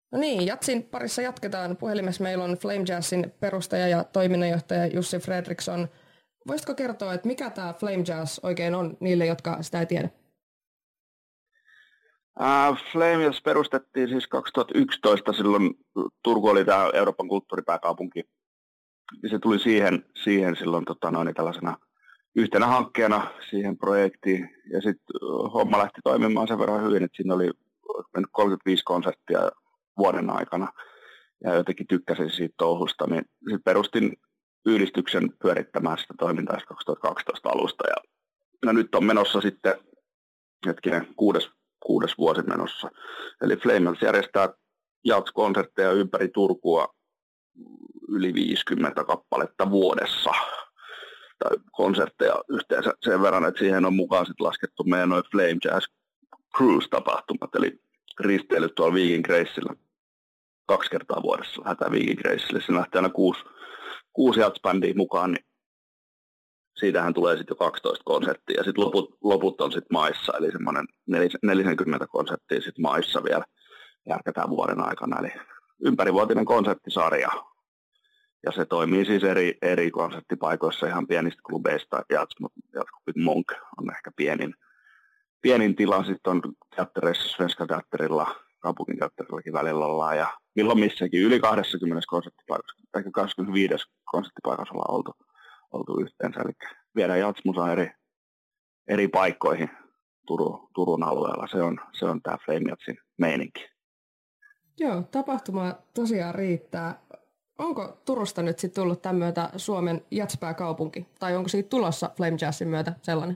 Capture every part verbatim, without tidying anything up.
No niin, Jatsin parissa jatketaan. Puhelimessa meillä on Flame Jazzin perustaja ja toiminnanjohtaja Jussi Fredriksson. Voisitko kertoa, että mikä tämä Flame Jazz oikein on niille, jotka sitä ei tiedä? Uh, Flame Jazz perustettiin siis kaksituhattayksitoista, silloin Turku oli tämä Euroopan kulttuuripääkaupunki. Se tuli siihen, siihen silloin tota, noin, tällaisena yhtenä hankkeena siihen projektiin. Ja sitten homma lähti toimimaan sen verran hyvin, että siinä oli mennyt kolmekymmentäviisi konserttia vuoden aikana. Ja jotenkin tykkäsin siitä touhusta, niin sitten perustin yhdistyksen pyörittämään sitä toimintaa kaksituhattakaksitoista alusta. Ja, ja nyt on menossa sitten hetkinen kuudes, kuudes vuosi menossa. Eli Flame Jazz järjestää jazz-konsertteja ympäri Turkua yli viisikymmentä kappaletta vuodessa. Tai konsertteja yhteensä sen verran, että siihen on mukaan sit laskettu meidän noin Flame Jazz Cruise-tapahtumat, eli risteilyt tuolla Viking Gracella. Kaksi kertaa vuodessa lähdetään Viking Gracelle. Siinä lähtee aina kuusi, kuusi jazz-bändiä mukaan, niin siitähän tulee sitten jo kaksitoista konserttia. Ja sitten loput, loput on sitten maissa, eli semmoinen neljäkymmentä konserttia sitten maissa vielä järkätään vuoden aikana. Eli ympärivuotinen konserttisarja. Ja se toimii siis eri, eri konserttipaikoissa ihan pienistä klubeista. Jazzklubit Monk on ehkä pienin, pienin tila. Sitten on teattereissa, Svenska teatterilla, kaupunginteatterillakin välillä ollaan. Ja milloin missäkin yli kaksikymmentä konserttipaikassa, ehkä kaksikymmentäviisi konserttipaikassa ollaan oltu, oltu yhteensä. Eli viedään jazzmusaa eri, eri paikkoihin Turun, Turun alueella. Se on, se on tämä Flame Jazzin meininki. Joo, tapahtuma tosiaan riittää. Onko Turusta nyt sitten tullut tämän myötä Suomen jazzpääkaupunki? Tai onko siitä tulossa Flame Jazzin myötä sellainen?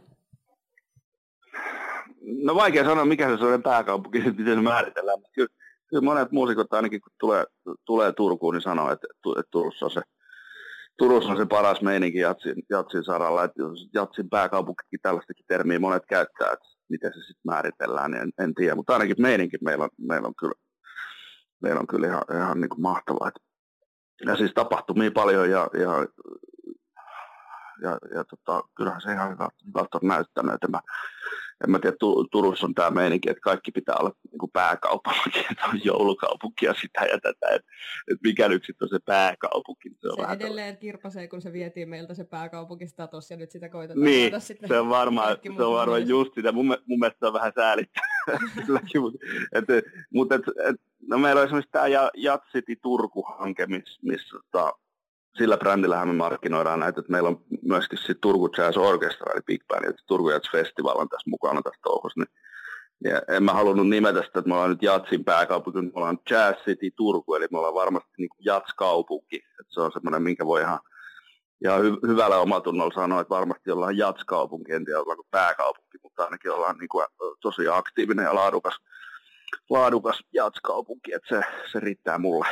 No vaikea sanoa, mikä se Suomen pääkaupunki, miten se määritellään. Kyllä, kyllä monet muusikot ainakin, kun tulee, tulee Turkuun, niin sanoo, että, että Turussa, on se, Turussa on se paras meininki jatsin, jatsin saralla. Että jatsin pääkaupunkikin tällaistakin termiä monet käyttää, että miten se sitten määritellään, niin en, en tiedä. Mutta ainakin meininki meillä on, meillä on kyllä, meillä on kyllä ihan, ihan niin kuin mahtavaa. Ja siis tapahtumia paljon ja, ja, ja, ja tota, kyllähän se ihan hyvältä on näyttänyt. Että mä, en mä tiedä, Turussa on tämä meininki, että kaikki pitää olla niin kuin pääkaupunki, että on joulukaupunki ja sitä ja tätä. Että et mikä nyt sitten on se pääkaupunki. Se, on se edelleen kirpasee, kun se vietiin meiltä se pääkaupunkistatus ja nyt sitä koitetaan niin, saada sitten. Se on varmaan, se on varmaan just sitä. Mun, mun mielestä se on vähän säälittää. mutta mut, et, et, no meillä on esimerkiksi tämä Jazz City Turku-hanke, missä miss, tota, sillä brändillähän me markkinoidaan näitä, että meillä on myöskin sit Turku Jazz Orchestra, eli Big Band, että Turku Jazz Festival on tässä mukana tässä touhussa. Niin, ja en mä halunnut nimetä sitä, että me ollaan nyt Jazzin pääkaupunki, me ollaan Jazz City Turku, eli me ollaan varmasti niin kuin Jazz-kaupunki. Että se on semmoinen, minkä voi ihan, ihan hy- hyvällä omatunnolla sanoa, että varmasti ollaan Jazz-kaupunki, en tiedä ollaanko pääkaupunki, mutta ainakin ollaan niin kuin tosi aktiivinen ja laadukas, laadukas Jazz-kaupunki, että se, se riittää mulle.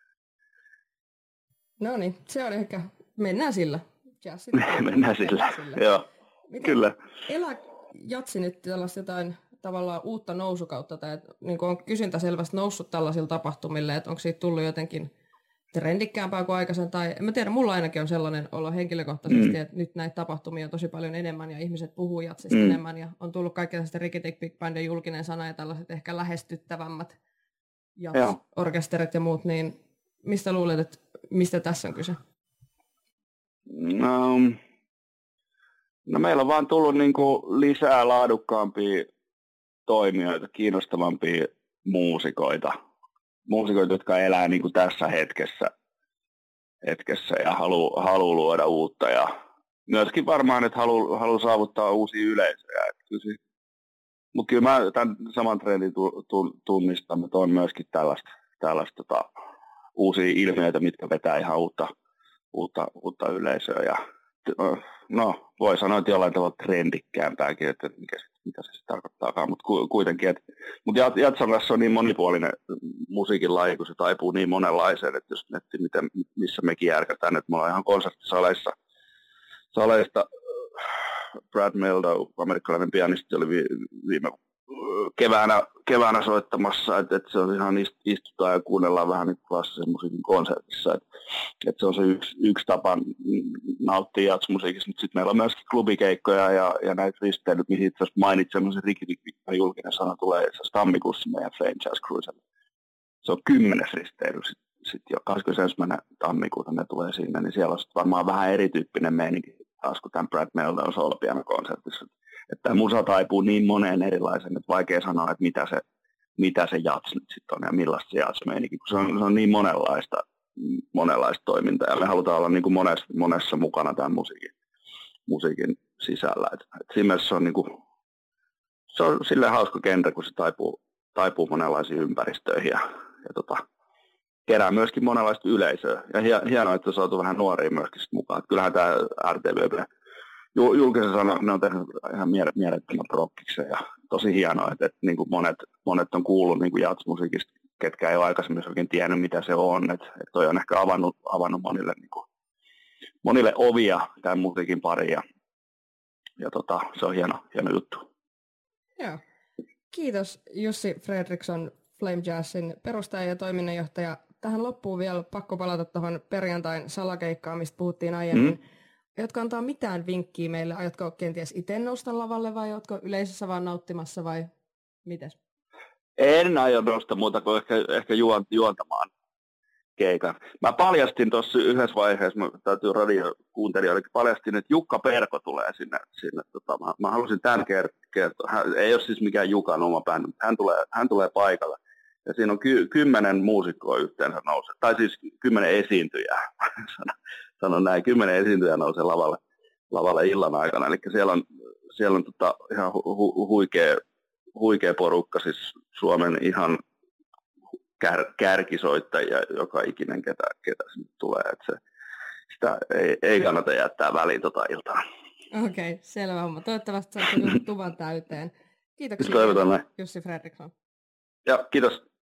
No niin, se on ehkä, mennään sillä. Jazzit, mennään sillä, sillä. Joo, miten kyllä. Elää jatsi nyt tällaista jotain tavallaan uutta nousukautta, tai että, niin on kysyntä selvästi noussut tällaisilla tapahtumille, että onko siitä tullut jotenkin trendikkäämpää kuin aikaisemmin, tai en mä tiedä, mulla ainakin on sellainen olo henkilökohtaisesti, mm. että nyt näitä tapahtumia on tosi paljon enemmän, ja ihmiset puhuu jatsista mm. enemmän, ja on tullut kaikki tällaiset Rikitik Big Bandin julkinen sana, ja tällaiset ehkä lähestyttävämmät jazz-orkesterit ja muut, niin mistä luulet, että mistä tässä on kyse? No, no meillä on vaan tullut niinku lisää laadukkaampia toimijoita, kiinnostavampia muusikoita. Muusikoita, jotka elää niinku tässä hetkessä, hetkessä ja haluaa halu luoda uutta. Ja myöskin varmaan, että haluaa halu saavuttaa uusia yleisöjä. Mutta kyllä mä tämän saman trendin tu, tu, tunnistan, että on myöskin tällaista, tällaista tota, uusia ilmiöitä, mitkä vetää ihan uutta, uutta, uutta yleisöä. Ja, no, voi sanoa, että jollain tavalla trendikkäämpääkin, että mikä, mitä se sitten tarkoittaakaan, mutta kuitenkin. Et, mutta Jatsan kanssa on niin monipuolinen musiikin laji, kun se taipuu niin monenlaiseen, että jos miettii, miten, missä mekin järkätään, että me ollaan ihan konserttisaleissa, saleista, Brad Mehldau, amerikkalainen pianisti, oli viime keväänä, keväänä soittamassa, että, että se on ihan istutaan ja kuunnellaan vähän niin klassisen musiikin konsertissa. Että, että se on se yksi, yksi tapa nauttia jazzmusiikista, mutta sitten meillä on myöskin klubikeikkoja ja, ja näitä risteilyt, mihin itse asiassa mainitsen, semmoisen Rikitik julkinen sana tulee itse asiassa tammikuussa meidän Flame Jazz Cruiselle. se on kymmenes risteily sitten sit jo kahdeskymmenesensimmäinen tammikuuta ne tulee sinne, niin siellä on sitten varmaan vähän erityyppinen meininki taas kuin tämän Brad Meldon soolopianokonsertissa. Että tämä musa taipuu niin moneen erilaisen, että vaikea sanoa, että mitä se, mitä se jats nyt sitten on ja millaista se jats-meininki, kun se on, se on niin monenlaista, monenlaista toimintaa ja me halutaan olla niin kuin monessa, monessa mukana tämän musiikin, musiikin sisällä. Et, et siinä mielessä se on, niin kuin, se on silleen hauska genre, kun se taipuu, taipuu monenlaisiin ympäristöihin ja, ja tota, kerää myöskin monenlaista yleisöä. Ja hienoa, että on saatu vähän nuoria myöskin mukaan. Et kyllähän tämä R T V P julkisen sanon, ne on tehnyt ihan mielettömän prokkiksen ja tosi hienoa, että, että niin kuin monet, monet on kuullut niin kuin jazz-musiikista, ketkä ei ole aikaisemmin oikein tiennyt, mitä se on. Että, että toi on ehkä avannut, avannut monille, niin kuin, monille ovia tämän musiikin pariin ja, ja tota, se on hieno, hieno juttu. Joo. Kiitos Jussi Fredriksson, Flame Jazzin perustaja ja toiminnanjohtaja. Tähän loppuun vielä pakko palata tuohon perjantain salakeikkaan, mistä puhuttiin aiemmin. Mm. Aiotko antaa mitään vinkkiä meille? Aiotko kenties itse nousta lavalle vai oletko yleisössä vaan nauttimassa vai mites? En aio nousta muuta kuin ehkä, ehkä juontamaan keikan. Mä paljastin tuossa yhdessä vaiheessa, mä täytyy radiokuuntelijoille, paljastin, että Jukka Perko tulee sinne. sinne tota, mä, mä halusin tämän kertoa. Hän, ei ole siis mikään Jukan oma bändi, mutta hän tulee, hän tulee paikalle. Ja siinä on ky- kymmenen muusikkoa yhteensä nousee, tai siis kymmenen esiintyjää, sanon näin, kymmenen esiintyjää nousee lavalle, lavalle illan aikana. Eli siellä on, siellä on tota ihan hu- huikea, huikea porukka, siis Suomen ihan kär- kärkisoittajia, joka ikinen ketä, ketä sinne tulee. Et se, sitä ei, ei kannata jättää väliin tota iltaa. Okei, okay, selvä homma. Toivottavasti saatte tuvan täyteen. Kiitoksia Toivotaan näin. Jussi Fredriksson. Ja kiitos.